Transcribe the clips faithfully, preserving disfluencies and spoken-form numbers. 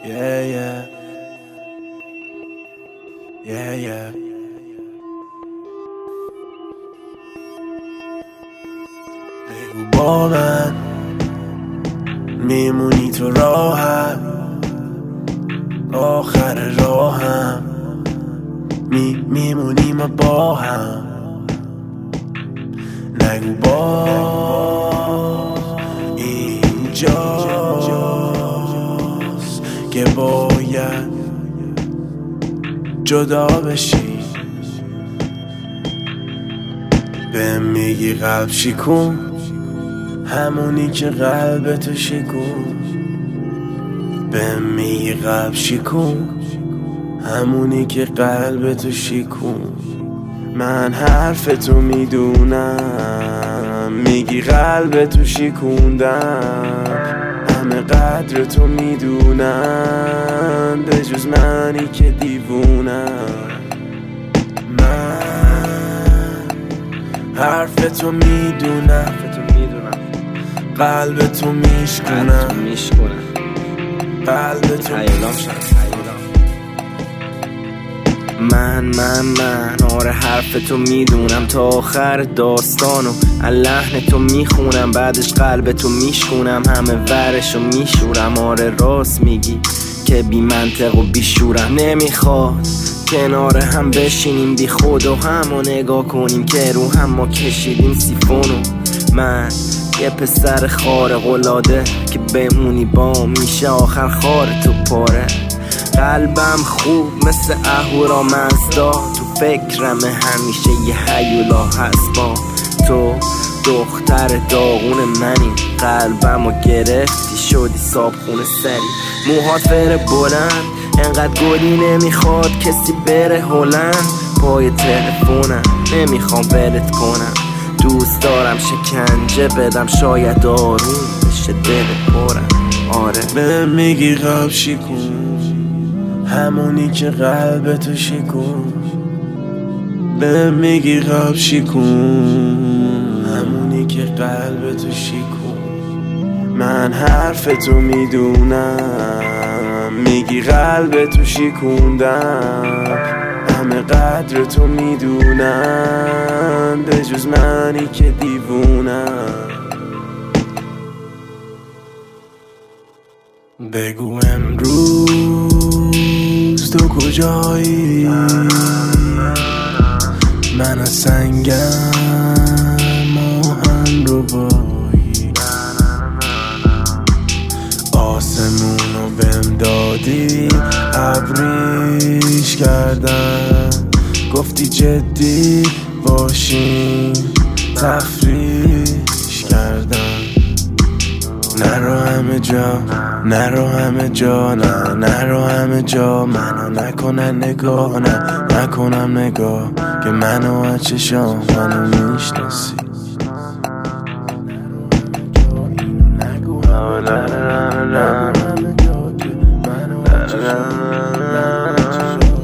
Yeah, yeah. Yeah, yeah. بگو با من میمونی تو راهم، آخر راهم می میمونیم با هم. نگو باز اینجاست که باید جدا بشی. به میگی قلب شکون، همونی که قلب تو شکون. به میگی قلب شکون، همونی که قلب تو شکون. من حرف تو میدونم، میگی قلب تو شکوندم. همه قدر تو میدونم، به جز منی که دیوونم. من حرف تو میدونم، قلب تو میشکنم، قلب تو من من من آره حرف تو میدونم، تا آخر داستانو لحن تو میخونم، بعدش قلب تو میشکنم، همه ورشو میشورم. آره راست میگی که بی منطق و بی شورم. نمیخواد کنار هم بشینیم بی خود و همو نگاه کنیم که رو هم ما کشیدیم سیفونو. من یه پسر خارق العاده که بمونی با میشه آخر خار تو پاره. قلبم خوب مثل اهورا مزدا، تو فکرم همیشه یه هیولا هست با تو. دختر داغون منی، قلبمو گرفتی شدی صابخونه سری. موهات فر بلند انقدر گلی نمیخواد کسی بره هلند. پای تلفونم نمیخوام ولت کنم، دوست دارم شکنجه بدم شاید آروم بشه دل پرم. آره به میگی قلب شکون، همونی که قلب تو شکون. به میگی قلب شکون، همونی که قلب تو شکون. من حرف تو میدونم، میگی قلب تو شکوندم. همه قدر تو میدونم، به جز منی که دیوونم. بگو امروز تو کجایی؟ من از سنگم آهن رو بایی. آسمونو بهم دادی، ابریش کردم. گفتی جدی باشیم، تفریش کردم. نرو همه جا، نرو همه جا، نه نرو همه جا. منو نکنن نگاه، نه نکنم نگاه، که منو از چشام منو میشناسی.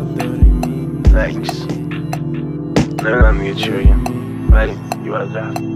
نمیدونم دیگه چی بگم، ولی یه باید رفت.